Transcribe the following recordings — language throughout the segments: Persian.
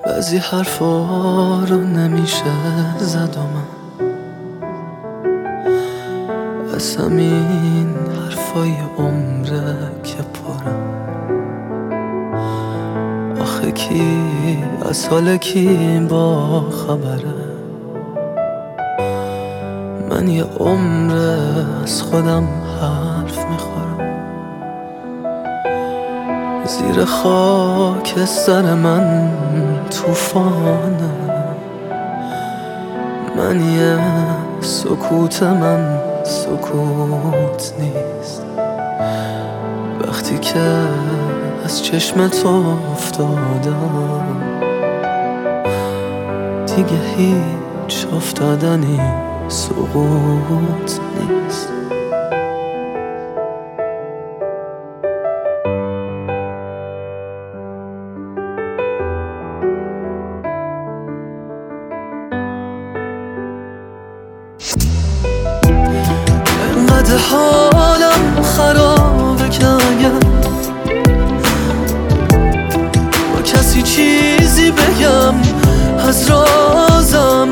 بعضی حرفا رو نمیشه زد و من از همین حرفای عمره که پرم. آخه کی از حال کی با خبره؟ من یه عمره از خودم حرف میخورم. زیر خاک سر من طوفانه. من یه سکوت من سکوت نیست. وقتی که از چشم تو افتادم دیگه هیچ افتادنی سقوط نیست. انقدر حالم خرابه که اگر با کسی چیزی بگم از رازم،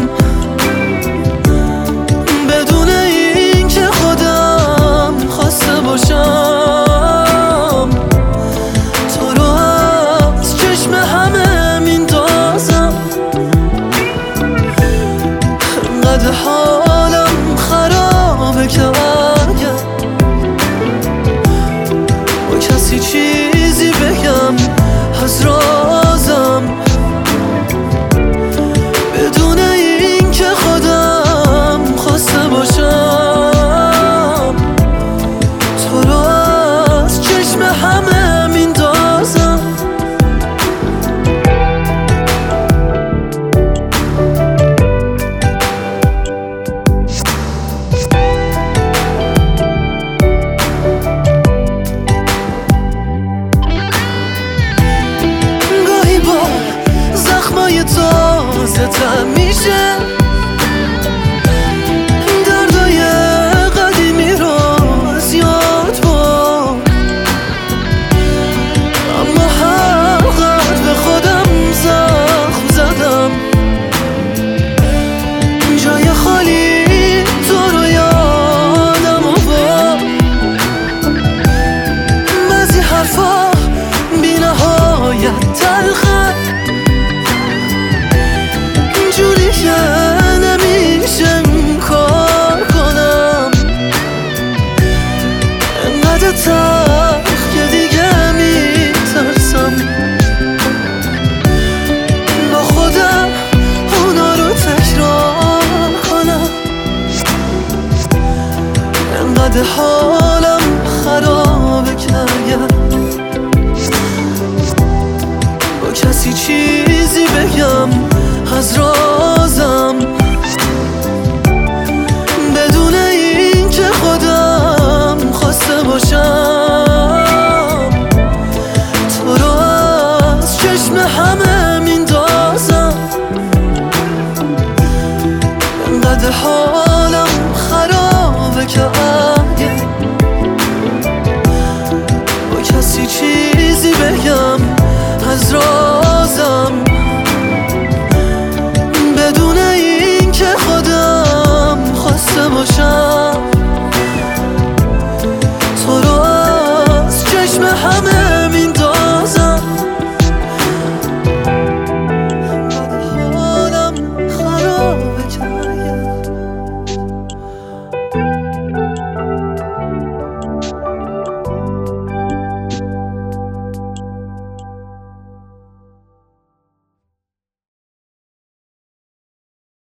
بدون این که خودم خواسته باشم، تو رو از چشم همه میندازم. انقدر حالم خرابه که اگر با کسی چیزی بگم از رازم، بدون این که خودم خواسته باشم، تو رو از چشم همه میندازم. گاهی با زخمای تازه تر میشه، دردای قدیمی رو از یاد بر، اما هر قدر به خودم زخم زدم، جای خالی تو رو یادم آورد. بعضی حرفا بی نهایت تلخه، جوری که نمیشه کار کنم. انقدر تلخ که دیگه میترسم با خودم اونا رو تکرار کنم. انقدر حالم خرابه که اگر با کسی چیزی بگم از رازم، بدون این که خودم خواسته باشم، تو رو از چشم همه میندازم. انقدر حالم خرابه که اگه با کسی چیزی بگم از رازم، بدون این که خودم خواسته باشم، تو رو از چشم همه